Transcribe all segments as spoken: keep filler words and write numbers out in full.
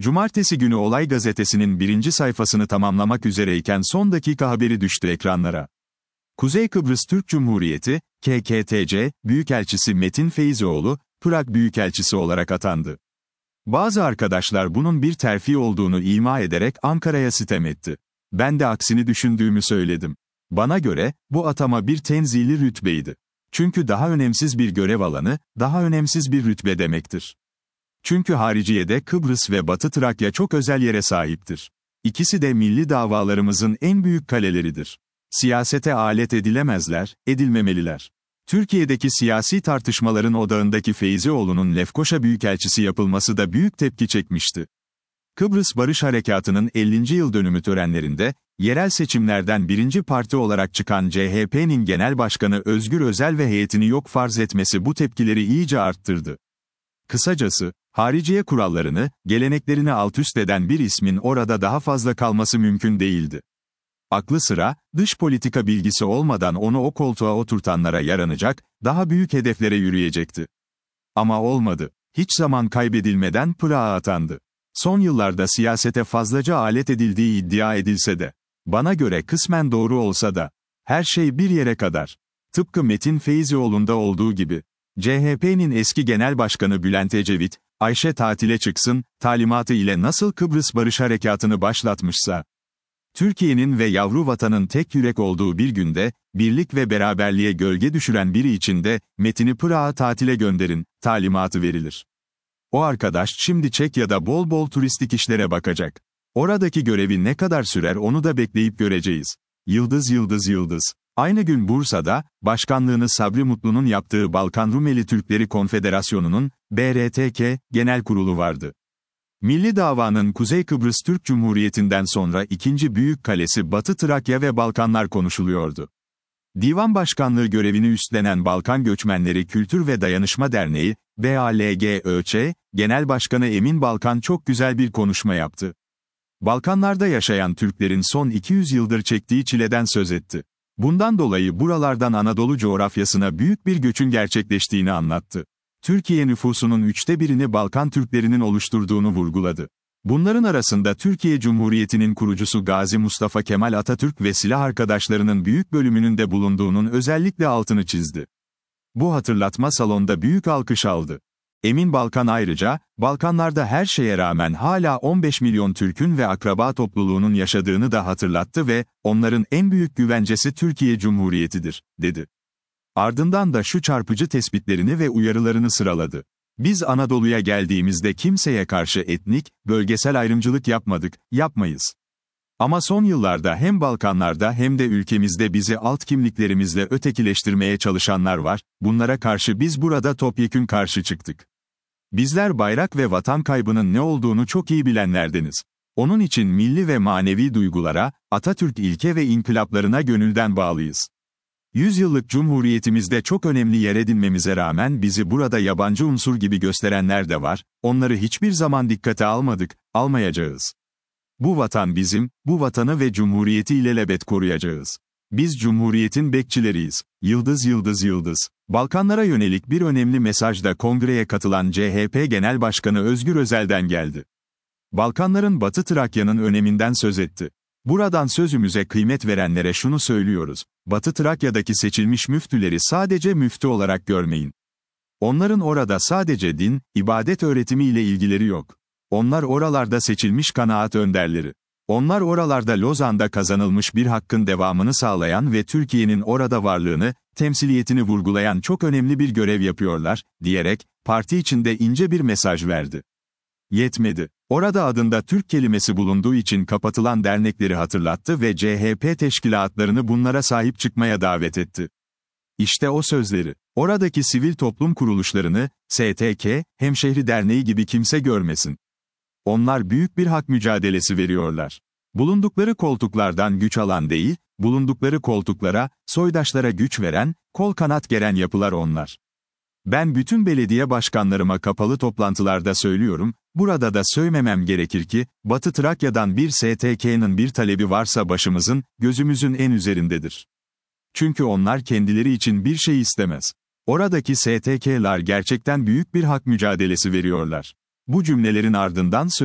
Cumartesi günü Olay Gazetesi'nin birinci sayfasını tamamlamak üzereyken son dakika haberi düştü ekranlara. Kuzey Kıbrıs Türk Cumhuriyeti, K K T C, Büyükelçisi Metin Feyzioğlu, Prag Büyükelçisi olarak atandı. Bazı arkadaşlar bunun bir terfi olduğunu ima ederek Ankara'ya sitem etti. Ben de aksini düşündüğümü söyledim. Bana göre, bu atama bir tenzili rütbeydi. Çünkü daha önemsiz bir görev alanı, daha önemsiz bir rütbe demektir. Çünkü hariciyede Kıbrıs ve Batı Trakya çok özel yere sahiptir. İkisi de milli davalarımızın en büyük kaleleridir. Siyasete alet edilemezler, edilmemeliler. Türkiye'deki siyasi tartışmaların odağındaki Feyzioğlu'nun Lefkoşa Büyükelçisi yapılması da büyük tepki çekmişti. Kıbrıs Barış Harekatı'nın ellinci yıl dönümü törenlerinde, yerel seçimlerden birinci parti olarak çıkan C H P'nin Genel Başkanı Özgür Özel ve heyetini yok farz etmesi bu tepkileri iyice arttırdı. Kısacası, hariciye kurallarını, geleneklerini altüst eden bir ismin orada daha fazla kalması mümkün değildi. Aklı sıra, dış politika bilgisi olmadan onu o koltuğa oturtanlara yaranacak, daha büyük hedeflere yürüyecekti. Ama olmadı. Hiç zaman kaybedilmeden Prag'a atandı. Son yıllarda siyasete fazlaca alet edildiği iddia edilse de, bana göre kısmen doğru olsa da, her şey bir yere kadar. Tıpkı Metin Feyzioğlu'nda olduğu gibi, C H P'nin eski genel başkanı Bülent Ecevit, Ayşe tatile çıksın, talimatı ile nasıl Kıbrıs Barış Harekatı'nı başlatmışsa, Türkiye'nin ve yavru vatanın tek yürek olduğu bir günde, birlik ve beraberliğe gölge düşüren biri için de, Metin'i Prag'a tatile gönderin, talimatı verilir. O arkadaş şimdi Çekya'da bol bol turistik işlere bakacak. Oradaki görevi ne kadar sürer onu da bekleyip göreceğiz. Yıldız yıldız yıldız. Aynı gün Bursa'da, başkanlığını Sabri Mutlu'nun yaptığı Balkan Rumeli Türkleri Konfederasyonu'nun, B R T K, genel kurulu vardı. Milli davanın Kuzey Kıbrıs Türk Cumhuriyeti'nden sonra ikinci büyük kalesi Batı Trakya ve Balkanlar konuşuluyordu. Divan Başkanlığı görevini üstlenen Balkan Göçmenleri Kültür ve Dayanışma Derneği, B A L G Ö Ç, Genel Başkanı Emin Balkan çok güzel bir konuşma yaptı. Balkanlarda yaşayan Türklerin son iki yüz yıldır çektiği çileden söz etti. Bundan dolayı buralardan Anadolu coğrafyasına büyük bir göçün gerçekleştiğini anlattı. Türkiye nüfusunun üçte birini Balkan Türklerinin oluşturduğunu vurguladı. Bunların arasında Türkiye Cumhuriyeti'nin kurucusu Gazi Mustafa Kemal Atatürk ve silah arkadaşlarının büyük bölümünün de bulunduğunun özellikle altını çizdi. Bu hatırlatma salonda büyük alkış aldı. Emin Balkan ayrıca, Balkanlarda her şeye rağmen hala on beş milyon Türk'ün ve akraba topluluğunun yaşadığını da hatırlattı ve, onların en büyük güvencesi Türkiye Cumhuriyeti'dir, dedi. Ardından da şu çarpıcı tespitlerini ve uyarılarını sıraladı. Biz Anadolu'ya geldiğimizde kimseye karşı etnik, bölgesel ayrımcılık yapmadık, yapmayız. Ama son yıllarda hem Balkanlarda hem de ülkemizde bizi alt kimliklerimizle ötekileştirmeye çalışanlar var, bunlara karşı biz burada topyekün karşı çıktık. Bizler bayrak ve vatan kaybının ne olduğunu çok iyi bilenlerdeniz. Onun için milli ve manevi duygulara, Atatürk ilke ve inkılaplarına gönülden bağlıyız. Yüzyıllık Cumhuriyetimizde çok önemli yer edinmemize rağmen bizi burada yabancı unsur gibi gösterenler de var, onları hiçbir zaman dikkate almadık, almayacağız. Bu vatan bizim, bu vatanı ve Cumhuriyeti ilelebet koruyacağız. Biz Cumhuriyet'in bekçileriyiz. Yıldız yıldız yıldız. Balkanlara yönelik bir önemli mesaj da kongreye katılan C H P Genel Başkanı Özgür Özel'den geldi. Balkanların Batı Trakya'nın öneminden söz etti. Buradan sözümüze kıymet verenlere şunu söylüyoruz, Batı Trakya'daki seçilmiş müftüleri sadece müftü olarak görmeyin. Onların orada sadece din, ibadet öğretimiyle ilgileri yok. Onlar oralarda seçilmiş kanaat önderleri. Onlar oralarda Lozan'da kazanılmış bir hakkın devamını sağlayan ve Türkiye'nin orada varlığını, temsiliyetini vurgulayan çok önemli bir görev yapıyorlar, diyerek, parti içinde ince bir mesaj verdi. Yetmedi. Orada adında Türk kelimesi bulunduğu için kapatılan dernekleri hatırlattı ve C H P teşkilatlarını bunlara sahip çıkmaya davet etti. İşte o sözleri. Oradaki sivil toplum kuruluşlarını, S T K, Hemşehri Derneği gibi kimse görmesin. Onlar büyük bir hak mücadelesi veriyorlar. Bulundukları koltuklardan güç alan değil, bulundukları koltuklara, soydaşlara güç veren, kol kanat geren yapılar onlar. Ben bütün belediye başkanlarıma kapalı toplantılarda söylüyorum, burada da söylemem gerekir ki, Batı Trakya'dan bir S T K'nın bir talebi varsa başımızın, gözümüzün en üzerindedir. Çünkü onlar kendileri için bir şey istemez. Oradaki S T K'lar gerçekten büyük bir hak mücadelesi veriyorlar. Bu cümlelerin ardından sözü,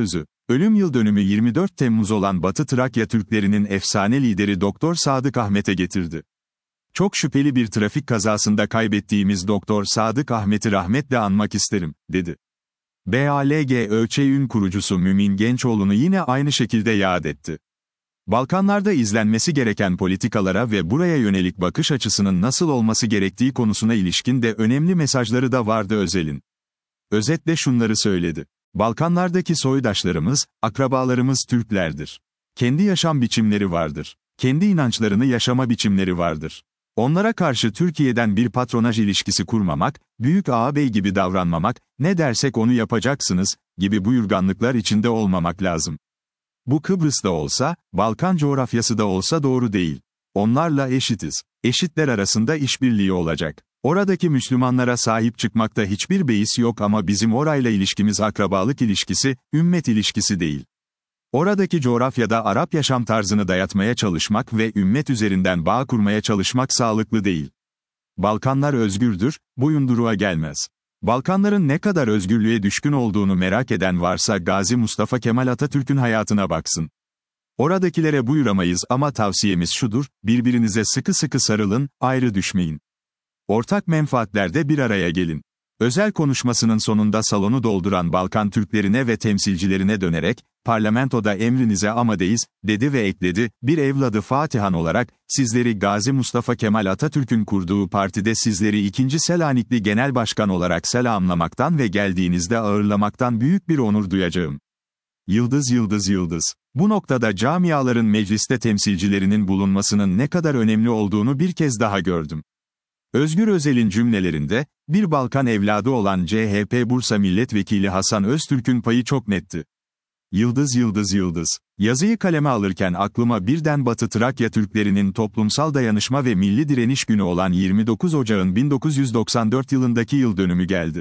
Ölüm yıldönümü yirmi dört Temmuz olan Batı Trakya Türklerinin efsane lideri Doktor Sadık Ahmet'e getirdi. Çok şüpheli bir trafik kazasında kaybettiğimiz Doktor Sadık Ahmet'i rahmetle anmak isterim, dedi. B A L G ÖÇÜ'nün kurucusu Mümin Gençoğlu'nu yine aynı şekilde yad etti. Balkanlarda izlenmesi gereken politikalara ve buraya yönelik bakış açısının nasıl olması gerektiği konusuna ilişkin de önemli mesajları da vardı Özel'in. Özetle şunları söyledi. Balkanlardaki soydaşlarımız, akrabalarımız Türklerdir. Kendi yaşam biçimleri vardır. Kendi inançlarını yaşama biçimleri vardır. Onlara karşı Türkiye'den bir patronaj ilişkisi kurmamak, büyük ağabey gibi davranmamak, ne dersek onu yapacaksınız, gibi buyurganlıklar içinde olmamak lazım. Bu Kıbrıs'ta olsa, Balkan coğrafyası da olsa doğru değil. Onlarla eşitiz. Eşitler arasında işbirliği olacak. Oradaki Müslümanlara sahip çıkmakta hiçbir beis yok ama bizim orayla ilişkimiz akrabalık ilişkisi, ümmet ilişkisi değil. Oradaki coğrafyada Arap yaşam tarzını dayatmaya çalışmak ve ümmet üzerinden bağ kurmaya çalışmak sağlıklı değil. Balkanlar özgürdür, boyunduruğa gelmez. Balkanların ne kadar özgürlüğe düşkün olduğunu merak eden varsa Gazi Mustafa Kemal Atatürk'ün hayatına baksın. Oradakilere buyuramayız ama tavsiyemiz şudur, birbirinize sıkı sıkı sarılın, ayrı düşmeyin. Ortak menfaatlerde bir araya gelin. Özel konuşmasının sonunda salonu dolduran Balkan Türklerine ve temsilcilerine dönerek, parlamentoda emrinize amadeyiz, dedi ve ekledi, bir evladı Fatihan olarak, sizleri Gazi Mustafa Kemal Atatürk'ün kurduğu partide sizleri ikinci Selanikli Genel Başkan olarak selamlamaktan ve geldiğinizde ağırlamaktan büyük bir onur duyacağım. Yıldız yıldız yıldız. Bu noktada camiaların mecliste temsilcilerinin bulunmasının ne kadar önemli olduğunu bir kez daha gördüm. Özgür Özel'in cümlelerinde, bir Balkan evladı olan C H P Bursa Milletvekili Hasan Öztürk'ün payı çok netti. Yıldız yıldız yıldız. Yazıyı kaleme alırken aklıma birden Batı Trakya Türklerinin toplumsal dayanışma ve milli direniş günü olan yirmi dokuz Ocağın bin dokuz yüz doksan dört yılındaki yıl dönümü geldi.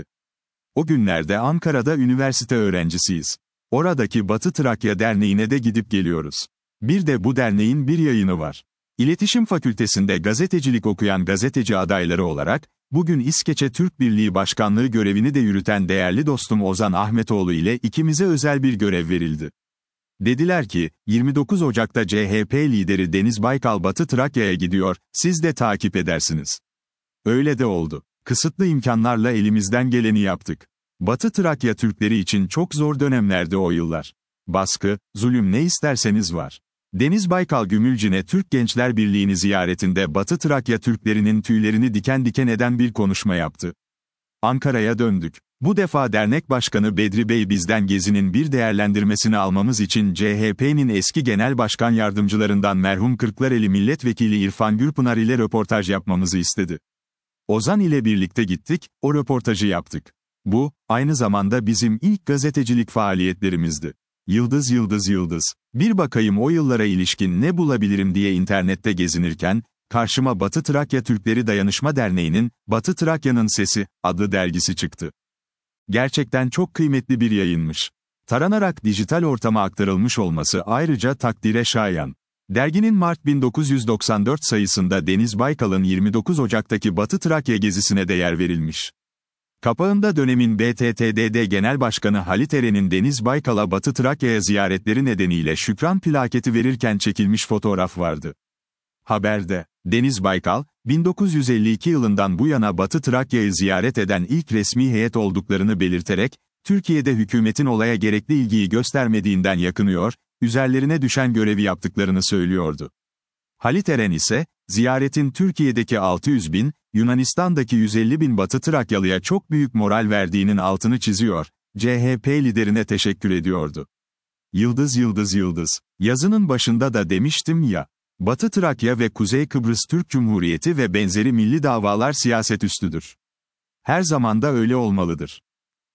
O günlerde Ankara'da üniversite öğrencisiyiz. Oradaki Batı Trakya Derneği'ne de gidip geliyoruz. Bir de bu derneğin bir yayını var. İletişim Fakültesinde gazetecilik okuyan gazeteci adayları olarak, bugün İskeçe Türk Birliği Başkanlığı görevini de yürüten değerli dostum Ozan Ahmetoğlu ile ikimize özel bir görev verildi. Dediler ki, yirmi dokuz Ocak'ta C H P lideri Deniz Baykal Batı Trakya'ya gidiyor, siz de takip edersiniz. Öyle de oldu. Kısıtlı imkanlarla elimizden geleni yaptık. Batı Trakya Türkleri için çok zor dönemlerdi o yıllar. Baskı, zulüm ne isterseniz var. Deniz Baykal Gümülcine Türk Gençler Birliği'ni ziyaretinde Batı Trakya Türklerinin tüylerini diken diken eden bir konuşma yaptı. Ankara'ya döndük. Bu defa dernek başkanı Bedri Bey bizden gezinin bir değerlendirmesini almamız için C H P'nin eski genel başkan yardımcılarından merhum Kırklareli Milletvekili İrfan Gürpınar ile röportaj yapmamızı istedi. Ozan ile birlikte gittik, o röportajı yaptık. Bu, aynı zamanda bizim ilk gazetecilik faaliyetlerimizdi. Yıldız yıldız yıldız. Bir bakayım o yıllara ilişkin ne bulabilirim diye internette gezinirken, karşıma Batı Trakya Türkleri Dayanışma Derneği'nin, Batı Trakya'nın Sesi, adlı dergisi çıktı. Gerçekten çok kıymetli bir yayınmış. Taranarak dijital ortama aktarılmış olması ayrıca takdire şayan. Derginin Mart bin dokuz yüz doksan dört sayısında Deniz Baykal'ın yirmi dokuz Ocak'taki Batı Trakya gezisine de yer verilmiş. Kapağında dönemin B T T D D Genel Başkanı Halit Eren'in Deniz Baykal'a Batı Trakya'ya ziyaretleri nedeniyle şükran plaketi verirken çekilmiş fotoğraf vardı. Haberde, Deniz Baykal, bin dokuz yüz elli iki yılından bu yana Batı Trakya'yı ziyaret eden ilk resmi heyet olduklarını belirterek, Türkiye'de hükümetin olaya gerekli ilgiyi göstermediğinden yakınıyor, üzerlerine düşen görevi yaptıklarını söylüyordu. Halit Eren ise, ziyaretin Türkiye'deki altı yüz bin, Yunanistan'daki yüz elli bin Batı Trakyalıya çok büyük moral verdiğinin altını çiziyor, C H P liderine teşekkür ediyordu. Yıldız yıldız yıldız. Yazının başında da demiştim ya, Batı Trakya ve Kuzey Kıbrıs Türk Cumhuriyeti ve benzeri milli davalar siyaset üstüdür. Her zaman da öyle olmalıdır.